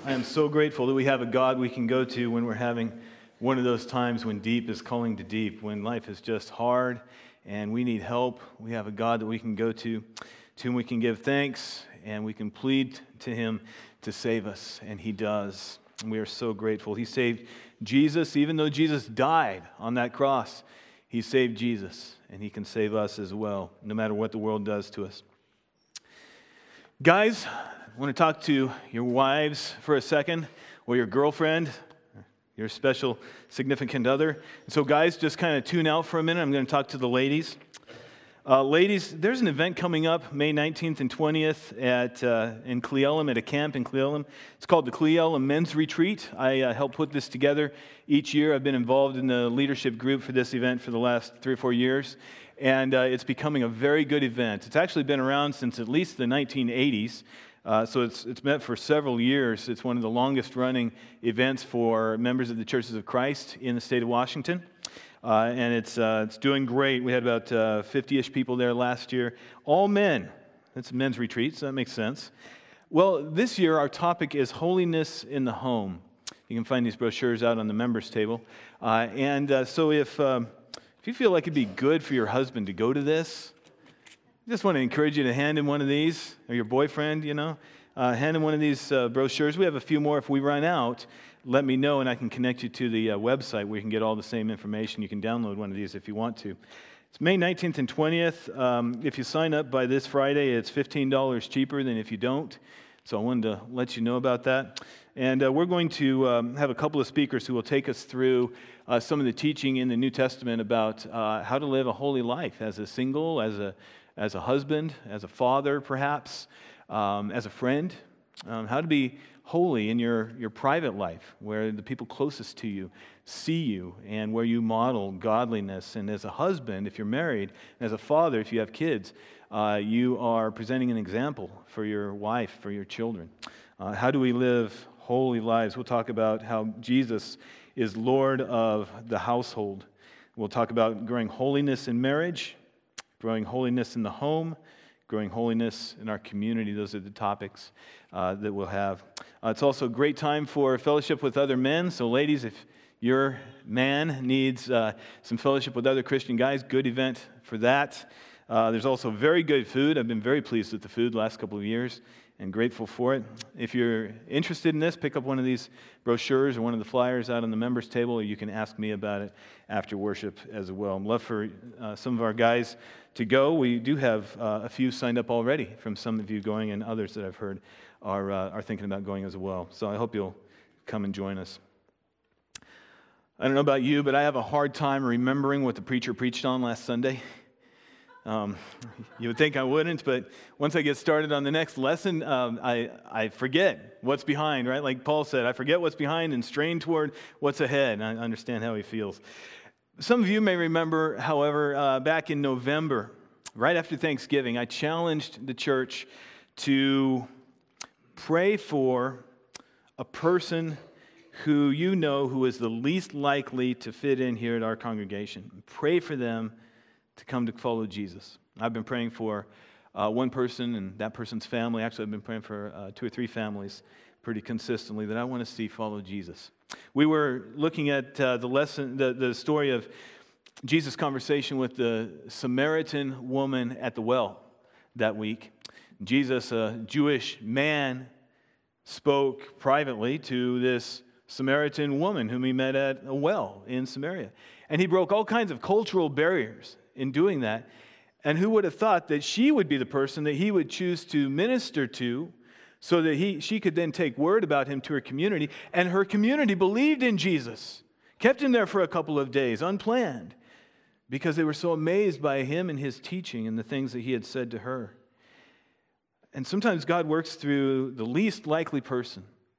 I am so grateful that we have a God we can go to when we're having one of those times when deep is calling to deep, when life is just hard and we need help. We have a God that we can go to whom we can give thanks, and we can plead to Him to save us, and He does. And we are so grateful. He saved Jesus, even though Jesus died on that cross. He saved Jesus, and He can save us as well, no matter what the world does to us. Guys, I want to talk to your wives for a second, or your girlfriend, your special significant other. And so guys, just kind of tune out for a minute. I'm going to talk to the ladies. Ladies, there's an event coming up May 19th and 20th in Cle Elum, at a camp in Cle Elum. It's called the Cle Elum Men's Retreat. I help put this together each year. I've been involved in the leadership group for this event for the last 3 or 4 years, and it's becoming a very good event. It's actually been around since at least the 1980s. So it's met for several years. It's one of the longest running events for members of the Churches of Christ in the state of Washington. And it's doing great. We had about 50-ish people there last year. All men. It's a men's retreat, so that makes sense. Well, this year our topic is holiness in the home. You can find these brochures out on the members table. So if you feel like it'd be good for your husband to go to this, I just want to encourage you to hand him one of these, or your boyfriend, hand him one of these brochures. We have a few more. If we run out, let me know, and I can connect you to the website where you can get all the same information. You can download one of these if you want to. It's May 19th and 20th. If you sign up by this Friday, it's $15 cheaper than if you don't. So I wanted to let you know about that. And we're going to have a couple of speakers who will take us through some of the teaching in the New Testament about how to live a holy life as a single, as a husband, as a father perhaps, as a friend, how to be holy in your private life, where the people closest to you see you and where you model godliness. And as a husband, if you're married, and as a father, if you have kids, you are presenting an example for your wife, for your children. How do we live holy lives? We'll talk about how Jesus is Lord of the household. We'll talk about growing holiness in marriage, growing holiness in the home, growing holiness in our community. Those are the topics that we'll have. It's also a great time for fellowship with other men. So ladies, if your man needs some fellowship with other Christian guys, good event for that. There's also very good food. I've been very pleased with the food the last couple of years and grateful for it. If you're interested in this, pick up one of these brochures or one of the flyers out on the members table, or you can ask me about it after worship as well. I'd love for some of our guys to go. We do have a few signed up already from some of you going, and others that I've heard are thinking about going as well. So I hope you'll come and join us. I don't know about you, but I have a hard time remembering what the preacher preached on last Sunday. You would think I wouldn't, but once I get started on the next lesson, I forget what's behind, right? Like Paul said, I forget what's behind and strain toward what's ahead. And I understand how he feels. Some of you may remember, however, back in November, right after Thanksgiving, I challenged the church to pray for a person who you know who is the least likely to fit in here at our congregation. Pray for them to come to follow Jesus. I've been praying for one person and that person's family. Actually, I've been praying for 2 or 3 families pretty consistently that I want to see follow Jesus. We were looking at the story of Jesus' conversation with the Samaritan woman at the well that week. Jesus, a Jewish man, spoke privately to this Samaritan woman whom he met at a well in Samaria. And he broke all kinds of cultural barriers in doing that. And who would have thought that she would be the person that he would choose to minister to so that she could then take word about him to her community. And her community believed in Jesus, kept him there for a couple of days, unplanned, because they were so amazed by him and his teaching and the things that he had said to her. And sometimes God works through the least likely person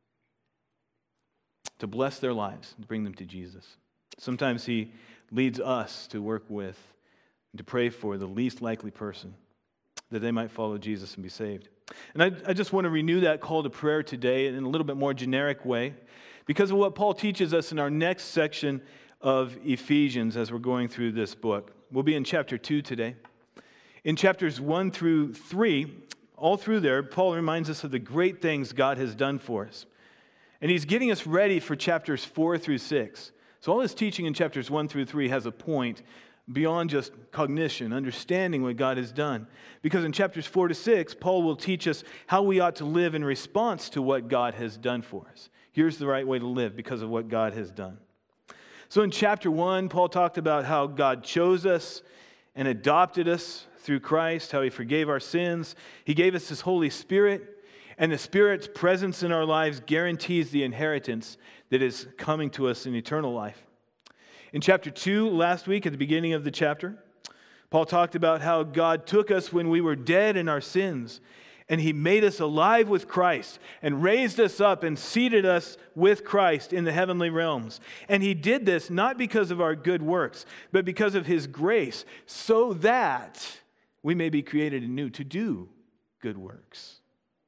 to bless their lives, to bring them to Jesus. Sometimes he leads us to work with and to pray for the least likely person that they might follow Jesus and be saved. And I just want to renew that call to prayer today in a little bit more generic way because of what Paul teaches us in our next section of Ephesians as we're going through this book. We'll be in chapter 2 today. In chapters 1 through 3, all through there, Paul reminds us of the great things God has done for us. And he's getting us ready for chapters 4 through 6. So all his teaching in chapters 1 through 3 has a point beyond just cognition, understanding what God has done. Because in chapters 4 to 6, Paul will teach us how we ought to live in response to what God has done for us. Here's the right way to live because of what God has done. So in chapter 1, Paul talked about how God chose us and adopted us through Christ, how he forgave our sins. He gave us his Holy Spirit, and the Spirit's presence in our lives guarantees the inheritance that is coming to us in eternal life. In chapter 2, last week at the beginning of the chapter, Paul talked about how God took us when we were dead in our sins, and he made us alive with Christ and raised us up and seated us with Christ in the heavenly realms. And he did this not because of our good works, but because of his grace, so that we may be created anew to do good works.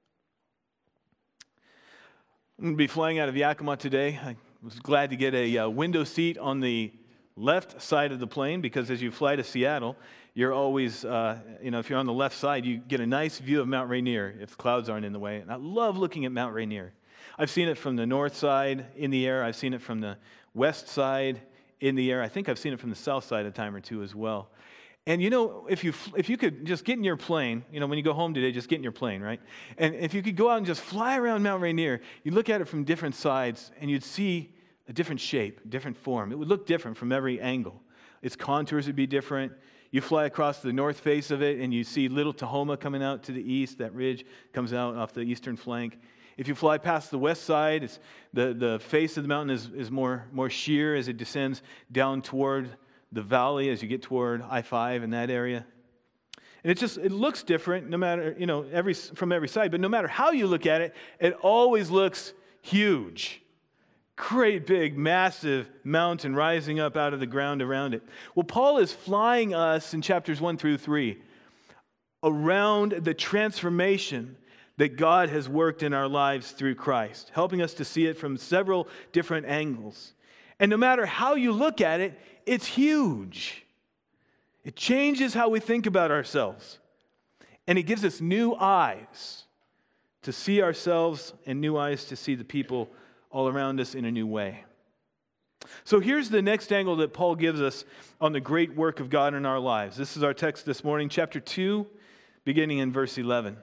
I'm going to be flying out of Yakima today. I was glad to get a window seat on the left side of the plane because as you fly to Seattle, you're always, if you're on the left side, you get a nice view of Mount Rainier if the clouds aren't in the way. And I love looking at Mount Rainier. I've seen it from the north side in the air. I've seen it from the west side in the air. I think I've seen it from the south side a time or two as well. And if you could just get in your plane, when you go home today, just get in your plane, right? And if you could go out and just fly around Mount Rainier, you'd look at it from different sides and you'd see a different shape, different form. It would look different from every angle. Its contours would be different. You fly across the north face of it and you see Little Tahoma coming out to the east. That ridge comes out off the eastern flank. If you fly past the west side, it's the face of the mountain is more sheer as it descends down toward the valley as you get toward I-5 in that area. And it looks different no matter, from every side, but no matter how you look at it, it always looks huge. Great big, massive mountain rising up out of the ground around it. Well, Paul is flying us in chapters 1 through 3 around the transformation that God has worked in our lives through Christ, helping us to see it from several different angles. And no matter how you look at it, it's huge. It changes how we think about ourselves. And it gives us new eyes to see ourselves and new eyes to see the people all around us in a new way. So here's the next angle that Paul gives us on the great work of God in our lives. This is our text this morning, chapter 2, beginning in verse 11.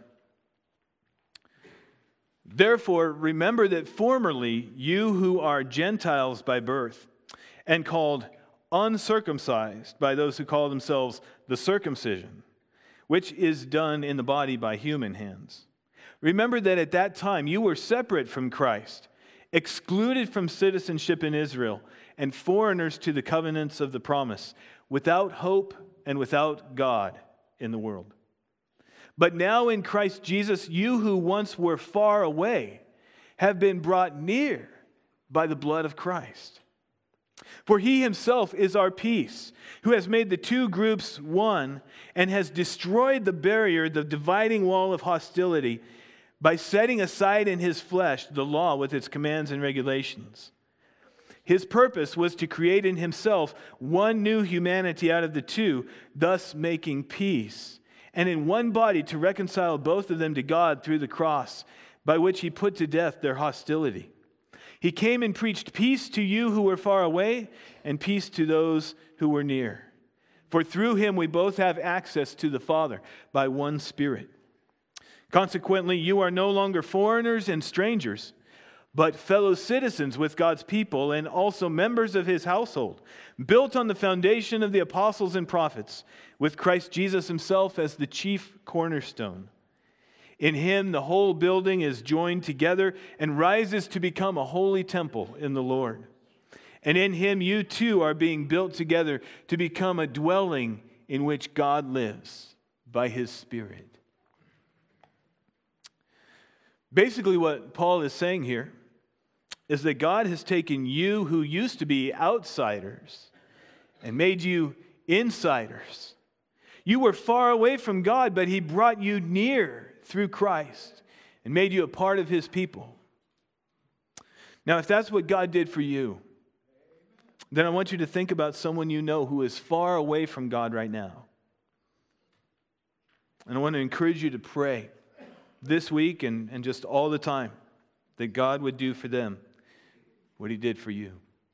Therefore, remember that formerly you who are Gentiles by birth and called uncircumcised by those who call themselves the circumcision, which is done in the body by human hands. Remember that at that time you were separate from Christ, excluded from citizenship in Israel, and foreigners to the covenants of the promise, without hope and without God in the world. But now in Christ Jesus, you who once were far away have been brought near by the blood of Christ. For he himself is our peace, who has made the two groups one and has destroyed the barrier, the dividing wall of hostility, by setting aside in his flesh the law with its commands and regulations. His purpose was to create in himself one new humanity out of the two, thus making peace, and in one body to reconcile both of them to God through the cross, by which he put to death their hostility. He came and preached peace to you who were far away, and peace to those who were near. For through him we both have access to the Father by one Spirit. Consequently, you are no longer foreigners and strangers, but fellow citizens with God's people and also members of his household, built on the foundation of the apostles and prophets, with Christ Jesus himself as the chief cornerstone. In him, the whole building is joined together and rises to become a holy temple in the Lord. And in him, you too are being built together to become a dwelling in which God lives by his Spirit. Basically, what Paul is saying here is that God has taken you who used to be outsiders and made you insiders. You were far away from God, but he brought you near through Christ and made you a part of his people. Now, if that's what God did for you, then I want you to think about someone you know who is far away from God right now. And I want to encourage you to pray this week and just all the time that God would do for them what He did for you.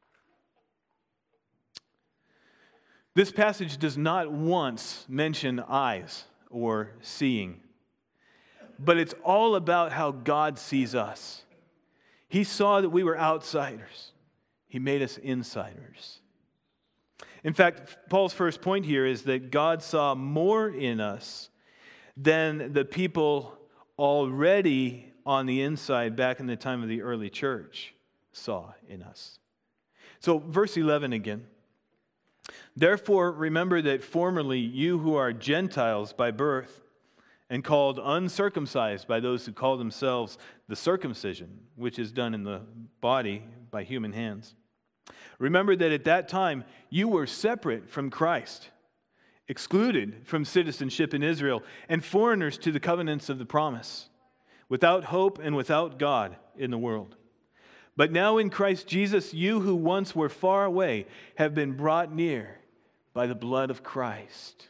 This passage does not once mention eyes or seeing, but it's all about how God sees us. He saw that we were outsiders. He made us insiders. In fact, Paul's first point here is that God saw more in us than the people already on the inside back in the time of the early church saw in us. So, verse 11 again. Therefore, remember that formerly you who are Gentiles by birth and called uncircumcised by those who call themselves the circumcision, which is done in the body by human hands. Remember that at that time you were separate from Christ, excluded from citizenship in Israel, and foreigners to the covenants of the promise, without hope and without God in the world. But now in Christ Jesus, you who once were far away have been brought near by the blood of Christ.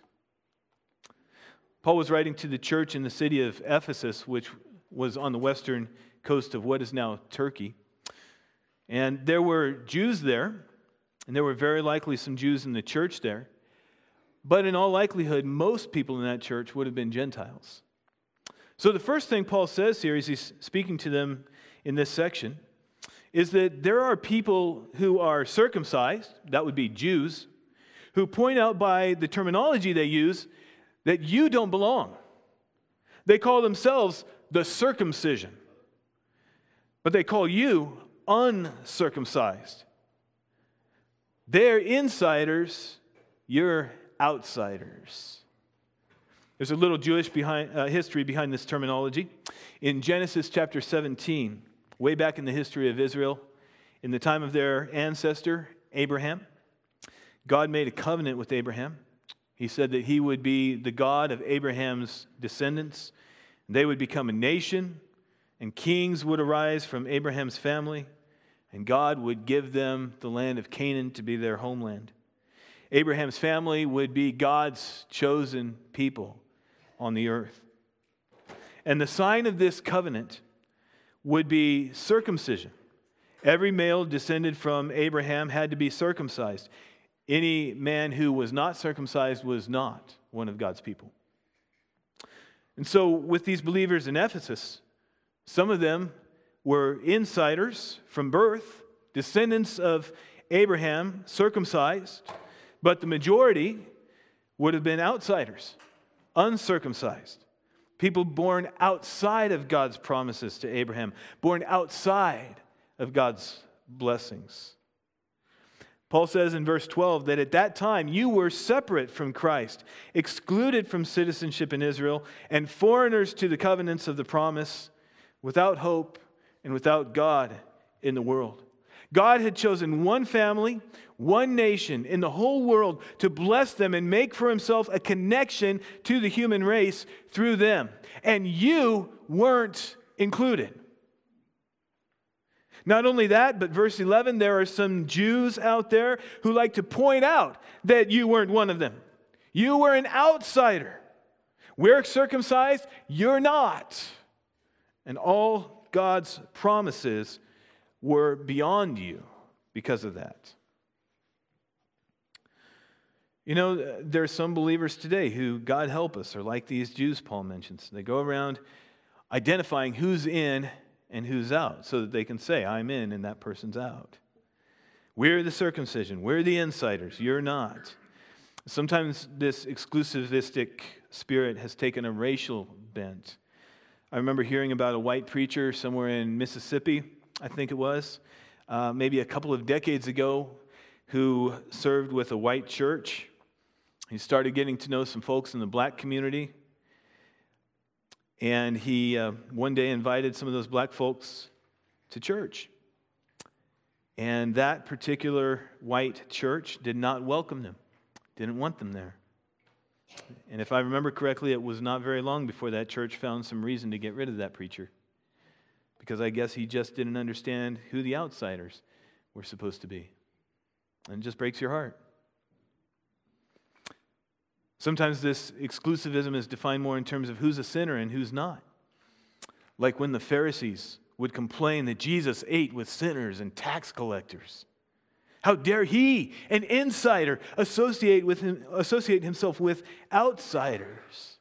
Paul was writing to the church in the city of Ephesus, which was on the western coast of what is now Turkey. And there were Jews there, and there were very likely some Jews in the church there. But in all likelihood, most people in that church would have been Gentiles. So the first thing Paul says here, as he's speaking to them in this section, is that there are people who are circumcised, that would be Jews, who point out by the terminology they use that you don't belong. They call themselves the circumcision, but they call you uncircumcised. They're insiders, you're outsiders. There's a little Jewish history behind this terminology. In Genesis chapter 17, way back in the history of Israel, in the time of their ancestor, Abraham, God made a covenant with Abraham. He said that He would be the God of Abraham's descendants. They would become a nation, and kings would arise from Abraham's family, and God would give them the land of Canaan to be their homeland. Abraham's family would be God's chosen people on the earth. And the sign of this covenant would be circumcision. Every male descended from Abraham had to be circumcised. Any man who was not circumcised was not one of God's people. And so with these believers in Ephesus, some of them were insiders from birth, descendants of Abraham, circumcised, but the majority would have been outsiders, uncircumcised. People born outside of God's promises to Abraham, born outside of God's blessings. Paul says in verse 12 that at that time you were separate from Christ, excluded from citizenship in Israel, and foreigners to the covenants of the promise, without hope and without God in the world. God had chosen one family, one nation in the whole world to bless them and make for Himself a connection to the human race through them. And you weren't included. Not only that, but verse 11, there are some Jews out there who like to point out that you weren't one of them. You were an outsider. We're circumcised, you're not. And all God's promises were beyond you because of that. You know, there are some believers today who, God help us, are like these Jews Paul mentions. They go around identifying who's in and who's out so that they can say, I'm in and that person's out. We're the circumcision. We're the insiders. You're not. Sometimes this exclusivistic spirit has taken a racial bent. I remember hearing about a white preacher somewhere in Mississippi, I think it was, maybe a couple of decades ago, who served with a white church. He started getting to know some folks in the black community. And he one day invited some of those black folks to church. And that particular white church did not welcome them, didn't want them there. And if I remember correctly, it was not very long before that church found some reason to get rid of that preacher. Because I guess he just didn't understand who the outsiders were supposed to be. And it just breaks your heart. Sometimes this exclusivism is defined more in terms of who's a sinner and who's not. Like when the Pharisees would complain that Jesus ate with sinners and tax collectors. How dare he, an insider, associate himself with outsiders?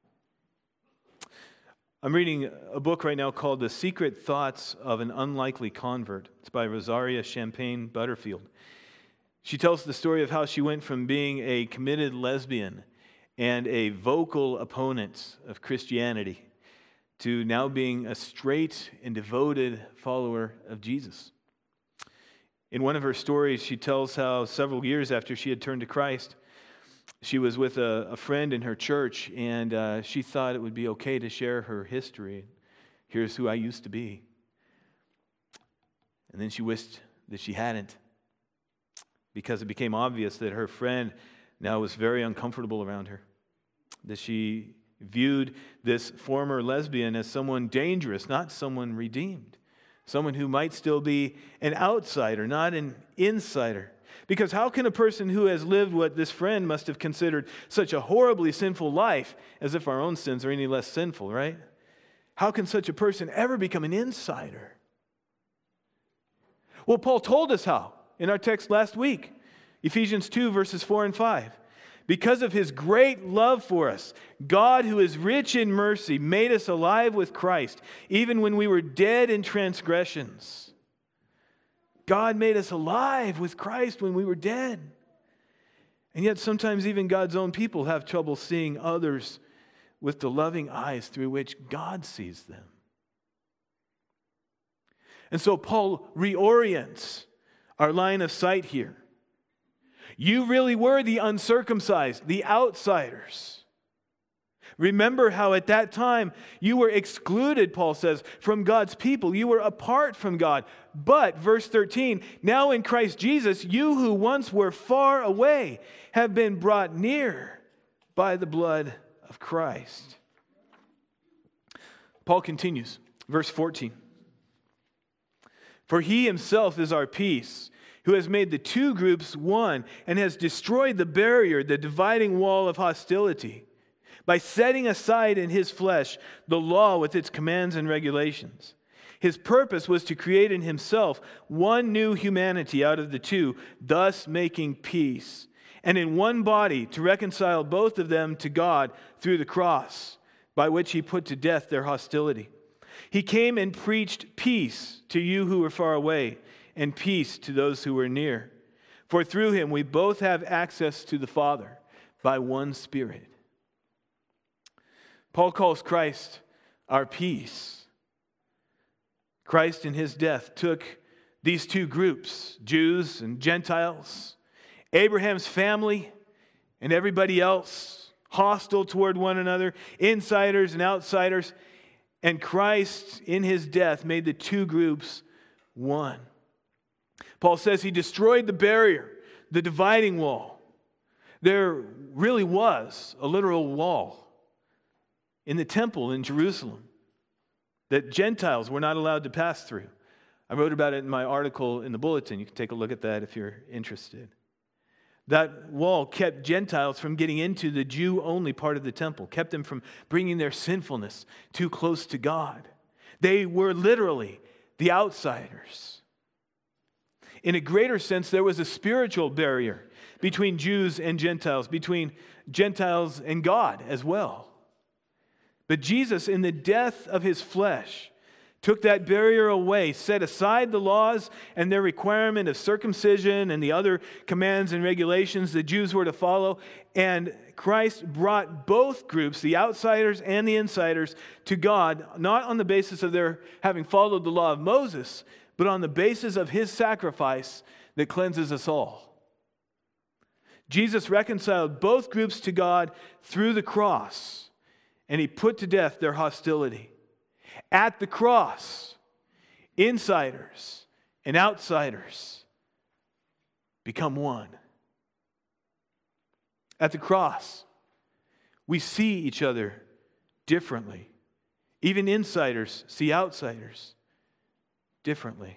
I'm reading a book right now called The Secret Thoughts of an Unlikely Convert. It's by Rosaria Champagne Butterfield. She tells the story of how she went from being a committed lesbian and a vocal opponent of Christianity to now being a straight and devoted follower of Jesus. In one of her stories, she tells how several years after she had turned to Christ, she was with a friend in her church, and she thought it would be okay to share her history. Here's who I used to be. And then she wished that she hadn't, because it became obvious that her friend now was very uncomfortable around her, that she viewed this former lesbian as someone dangerous, not someone redeemed, someone who might still be an outsider, not an insider. Because how can a person who has lived what this friend must have considered such a horribly sinful life, as if our own sins are any less sinful, right? How can such a person ever become an insider? Well, Paul told us how in our text last week, Ephesians 2, verses 4 and 5. Because of his great love for us, God, who is rich in mercy, made us alive with Christ, even when we were dead in transgressions. God made us alive with Christ when we were dead. And yet sometimes even God's own people have trouble seeing others with the loving eyes through which God sees them. And so Paul reorients our line of sight here. You really were the uncircumcised, the outsiders. Remember how at that time you were excluded, Paul says, from God's people. You were apart from God. But, verse 13, now in Christ Jesus, you who once were far away have been brought near by the blood of Christ. Paul continues, verse 14. For he himself is our peace, who has made the two groups one and has destroyed the barrier, the dividing wall of hostility, by setting aside in his flesh the law with its commands and regulations. His purpose was to create in himself one new humanity out of the two, thus making peace, and in one body to reconcile both of them to God through the cross, by which he put to death their hostility. He came and preached peace to you who were far away, and peace to those who were near. For through him we both have access to the Father by one Spirit. Paul calls Christ our peace. Christ in his death took these two groups, Jews and Gentiles, Abraham's family and everybody else, hostile toward one another, insiders and outsiders, and Christ in his death made the two groups one. Paul says he destroyed the barrier, the dividing wall. There really was a literal wall in the temple in Jerusalem that Gentiles were not allowed to pass through. I wrote about it in my article in the bulletin. You can take a look at that if you're interested. That wall kept Gentiles from getting into the Jew-only part of the temple, kept them from bringing their sinfulness too close to God. They were literally the outsiders. In a greater sense, there was a spiritual barrier between Jews and Gentiles, between Gentiles and God as well. But Jesus, in the death of his flesh, took that barrier away, set aside the laws and their requirement of circumcision and the other commands and regulations the Jews were to follow, and Christ brought both groups, the outsiders and the insiders, to God, not on the basis of their having followed the law of Moses, but on the basis of his sacrifice that cleanses us all. Jesus reconciled both groups to God through the cross, and he put to death their hostility. At the cross, insiders and outsiders become one. At the cross, we see each other differently. Even insiders see outsiders differently.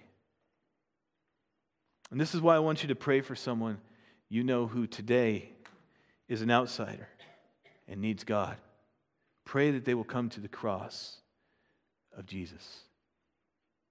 And this is why I want you to pray for someone you know who today is an outsider and needs God. Pray that they will come to the cross of Jesus.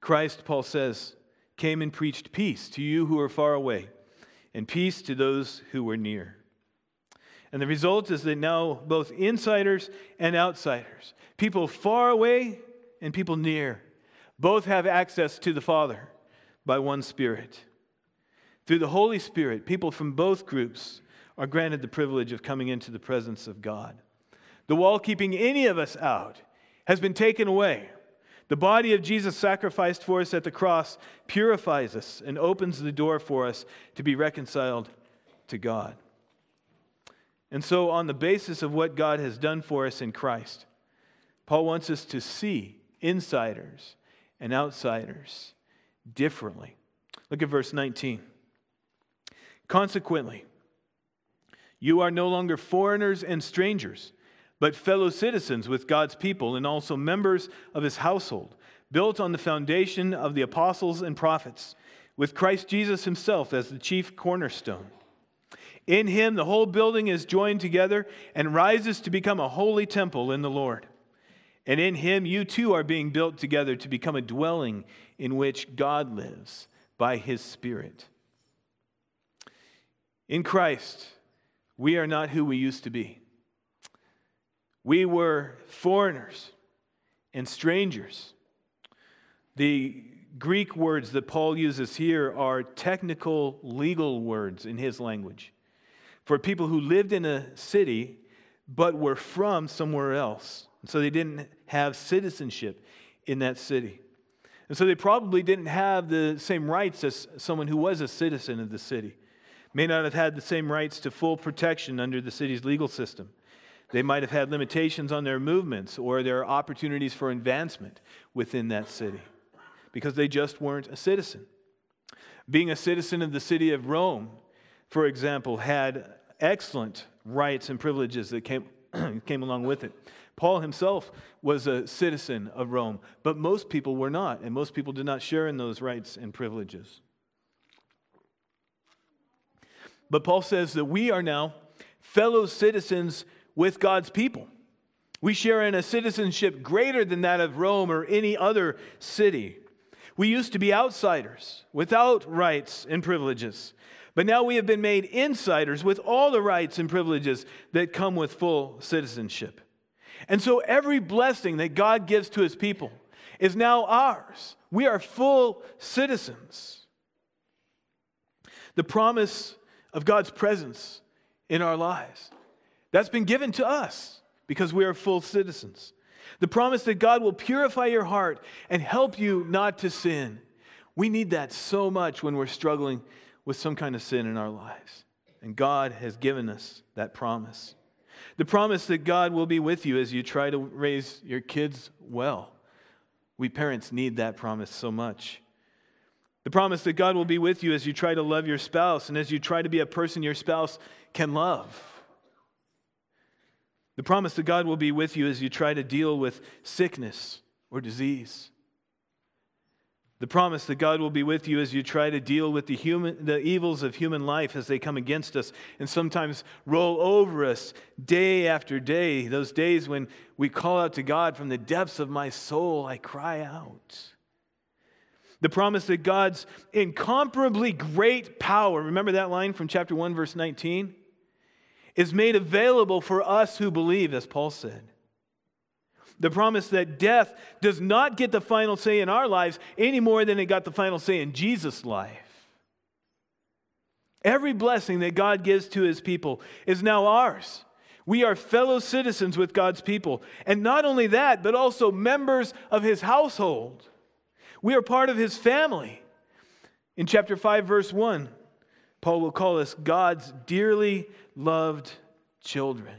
Christ, Paul says, came and preached peace to you who are far away, and peace to those who were near. And the result is that now both insiders and outsiders, people far away and people near, both have access to the Father by one Spirit. Through the Holy Spirit, people from both groups are granted the privilege of coming into the presence of God. The wall keeping any of us out has been taken away. The body of Jesus sacrificed for us at the cross purifies us and opens the door for us to be reconciled to God. And so, on the basis of what God has done for us in Christ, Paul wants us to see insiders and outsiders differently. Look at verse 19. Consequently, you are no longer foreigners and strangers, but fellow citizens with God's people and also members of His household, built on the foundation of the apostles and prophets, with Christ Jesus Himself as the chief cornerstone. In Him, the whole building is joined together and rises to become a holy temple in the Lord. And in Him, you too are being built together to become a dwelling in which God lives by His Spirit. In Christ, we are not who we used to be. We were foreigners and strangers. The Greek words that Paul uses here are technical, legal words in his language for people who lived in a city but were from somewhere else. And so they didn't have citizenship in that city. And so they probably didn't have the same rights as someone who was a citizen of the city. May not have had the same rights to full protection under the city's legal system. They might have had limitations on their movements or their opportunities for advancement within that city because they just weren't a citizen. Being a citizen of the city of Rome, for example, had excellent rights and privileges that came along with it. Paul himself was a citizen of Rome, but most people were not, and most people did not share in those rights and privileges. But Paul says that we are now fellow citizens with God's people. We share in a citizenship greater than that of Rome or any other city. We used to be outsiders without rights and privileges, but now we have been made insiders with all the rights and privileges that come with full citizenship. And so every blessing that God gives to His people is now ours. We are full citizens. The promise of God's presence in our lives, that's been given to us because we are full citizens. The promise that God will purify your heart and help you not to sin. We need that so much when we're struggling with some kind of sin in our lives. And God has given us that promise. The promise that God will be with you as you try to raise your kids well. We parents need that promise so much. The promise that God will be with you as you try to love your spouse and as you try to be a person your spouse can love. The promise that God will be with you as you try to deal with sickness or disease. The promise that God will be with you as you try to deal with the evils of human life as they come against us and sometimes roll over us day after day. Those days when we call out to God, from the depths of my soul, I cry out. The promise that God's incomparably great power, remember that line from chapter 1, verse 19? Is made available for us who believe, as Paul said. The promise that death does not get the final say in our lives any more than it got the final say in Jesus' life. Every blessing that God gives to His people is now ours. We are fellow citizens with God's people. And not only that, but also members of His household. We are part of His family. In chapter 5, verse 1, Paul will call us God's dearly loved children.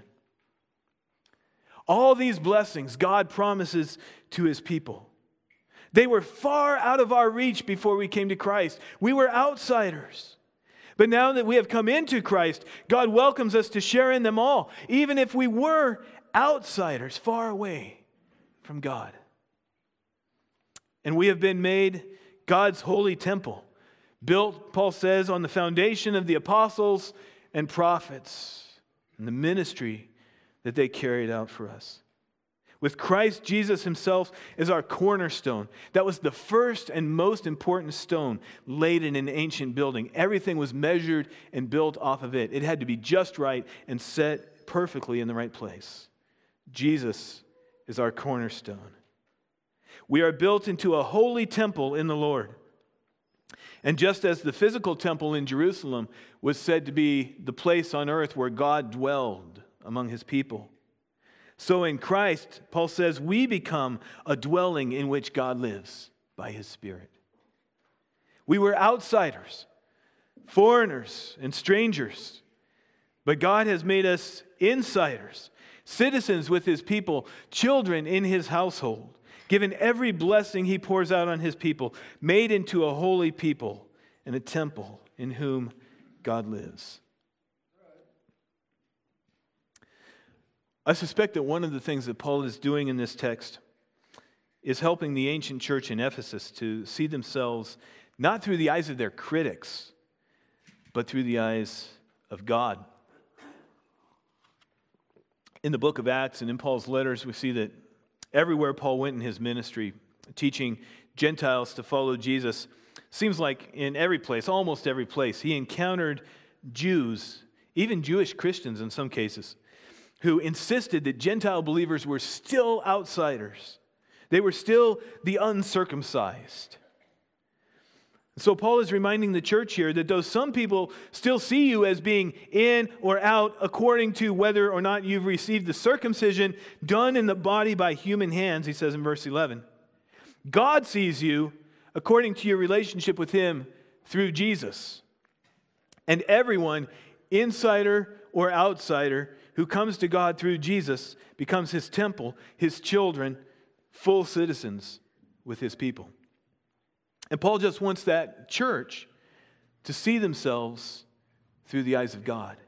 All these blessings God promises to His people. They were far out of our reach before we came to Christ. We were outsiders. But now that we have come into Christ, God welcomes us to share in them all, even if we were outsiders far away from God. And we have been made God's holy temple, built, Paul says, on the foundation of the apostles and prophets and the ministry that they carried out for us. with Christ Jesus himself as our cornerstone. That was the first and most important stone laid in an ancient building. Everything was measured and built off of it. It had to be just right and set perfectly in the right place. Jesus is our cornerstone. We are built into a holy temple in the Lord. And just as the physical temple in Jerusalem was said to be the place on earth where God dwelled among his people, so in Christ, Paul says, we become a dwelling in which God lives by his Spirit. We were outsiders, foreigners, and strangers, but God has made us insiders, citizens with his people, children in his household, given every blessing he pours out on his people, made into a holy people and a temple in whom God lives. I suspect that one of the things that Paul is doing in this text is helping the ancient church in Ephesus to see themselves not through the eyes of their critics, but through the eyes of God. In the book of Acts and in Paul's letters, we see that everywhere Paul went in his ministry, teaching Gentiles to follow Jesus, seems like in every place, almost every place, he encountered Jews, even Jewish Christians in some cases, who insisted that Gentile believers were still outsiders. They were still the uncircumcised. So Paul is reminding the church here that though some people still see you as being in or out according to whether or not you've received the circumcision done in the body by human hands, he says in verse 11, God sees you according to your relationship with him through Jesus. And everyone, insider or outsider, who comes to God through Jesus becomes his temple, his children, full citizens with his people. And Paul just wants that church to see themselves through the eyes of God.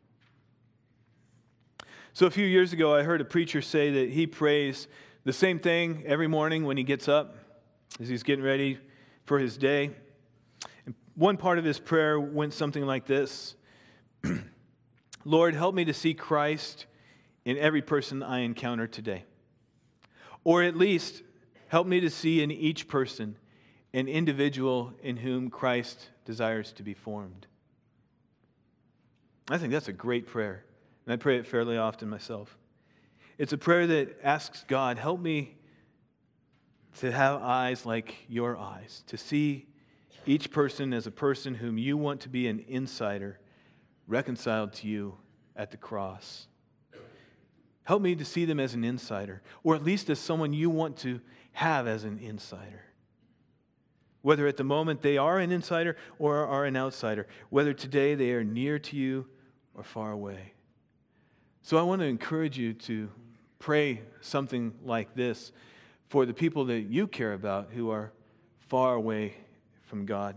So a few years ago, I heard a preacher say that he prays the same thing every morning when he gets up, as he's getting ready for his day. And one part of his prayer went something like this: Lord, help me to see Christ in every person I encounter today. Or at least, help me to see in each person an individual in whom Christ desires to be formed. I think that's a great prayer, and I pray it fairly often myself. It's a prayer that asks God, help me to have eyes like your eyes, to see each person as a person whom you want to be an insider, reconciled to you at the cross. Help me to see them as an insider, or at least as someone you want to have as an insider. Whether at the moment they are an insider or are an outsider, whether today they are near to you or far away. So I want to encourage you to pray something like this for the people that you care about who are far away from God,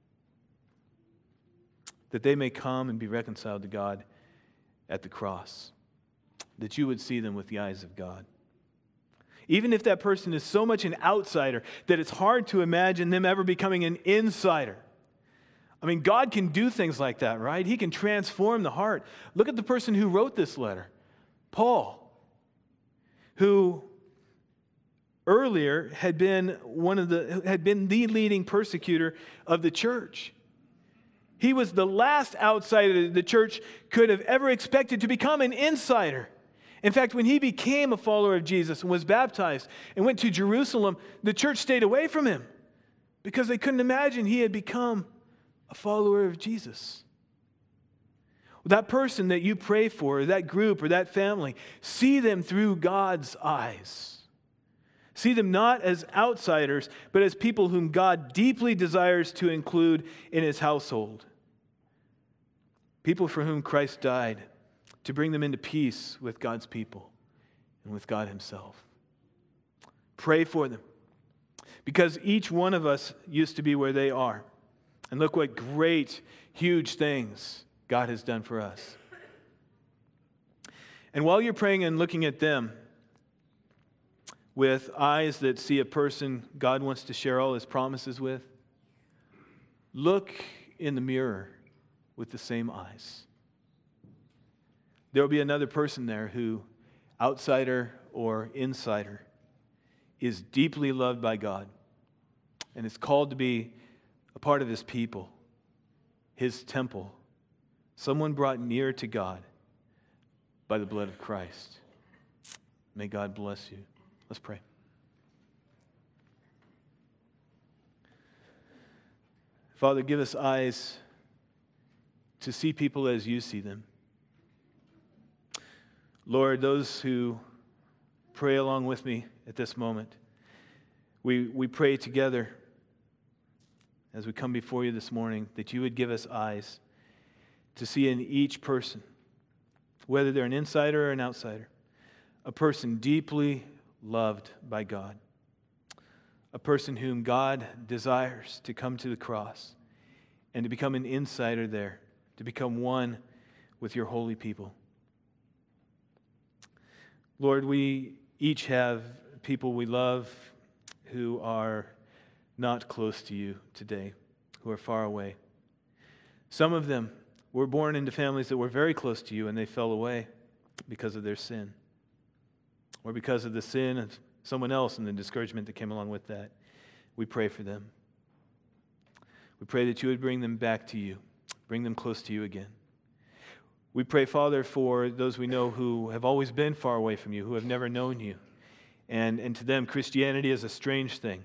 that they may come and be reconciled to God at the cross, that you would see them with the eyes of God. Even if that person is so much an outsider that it's hard to imagine them ever becoming an insider. I mean, God can do things like that, right? He can transform the heart. Look at the person who wrote this letter, Paul, who earlier had been the leading persecutor of the church. He was the last outsider the church could have ever expected to become an insider. In fact, when he became a follower of Jesus and was baptized and went to Jerusalem, the church stayed away from him because they couldn't imagine he had become a follower of Jesus. That person that you pray for, or that group or that family, see them through God's eyes. See them not as outsiders, but as people whom God deeply desires to include in his household. People for whom Christ died to bring them into peace with God's people and with God himself. Pray for them, because each one of us used to be where they are. And look what great, huge things God has done for us. And while you're praying and looking at them with eyes that see a person God wants to share all his promises with, look in the mirror with the same eyes. There will be another person there who, outsider or insider is deeply loved by God and is called to be a part of His people, His temple, someone brought near to God by the blood of Christ. May God bless you. Let's pray. Father, give us eyes to see people as you see them. Lord, those who pray along with me at this moment, we pray together as we come before you this morning that you would give us eyes to see in each person, whether they're an insider or an outsider, a person deeply loved by God, a person whom God desires to come to the cross and to become an insider there, to become one with your holy people. Lord, we each have people we love who are not close to you today, who are far away. Some of them were born into families that were very close to you and they fell away because of their sin, or because of the sin of someone else and the discouragement that came along with that. We pray for them. We pray that you would bring them back to you, bring them close to you again. We pray, Father, for those we know who have always been far away from you, who have never known you. And to them, Christianity is a strange thing.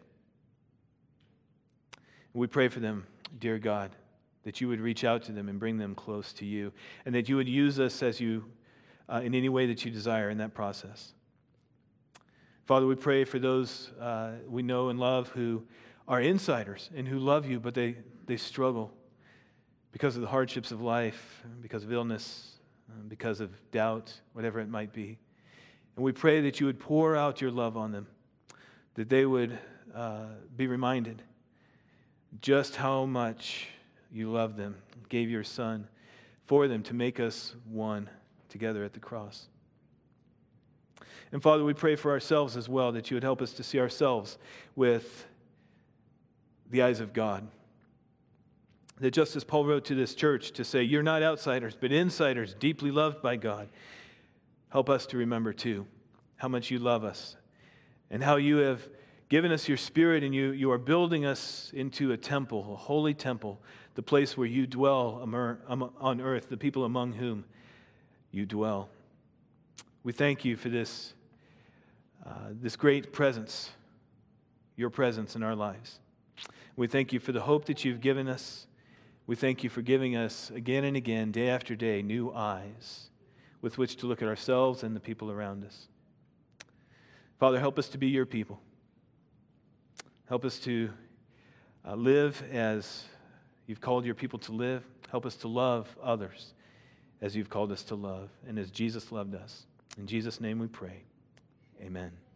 We pray for them, dear God, that you would reach out to them and bring them close to you, and that you would use us as you, in any way that you desire in that process. Father, we pray for those we know and love who are insiders and who love you, but they struggle because of the hardships of life, because of illness, because of doubt, whatever it might be. And we pray that you would pour out your love on them, that they would be reminded just how much you love them, gave your Son for them to make us one together at the cross. And Father, we pray for ourselves as well, that you would help us to see ourselves with the eyes of God. That just as Paul wrote to this church to say, you're not outsiders, but insiders, deeply loved by God. Help us to remember, too, how much you love us and how you have given us your Spirit, and you are building us into a temple, a holy temple, the place where you dwell on earth, the people among whom you dwell. We thank you for this great presence, your presence in our lives. We thank you for the hope that you've given us. We thank you for giving us again and again, day after day, new eyes with which to look at ourselves and the people around us. Father, help us to be your people. Help us to live as you've called your people to live. Help us to love others as you've called us to love and as Jesus loved us. In Jesus' name we pray. Amen.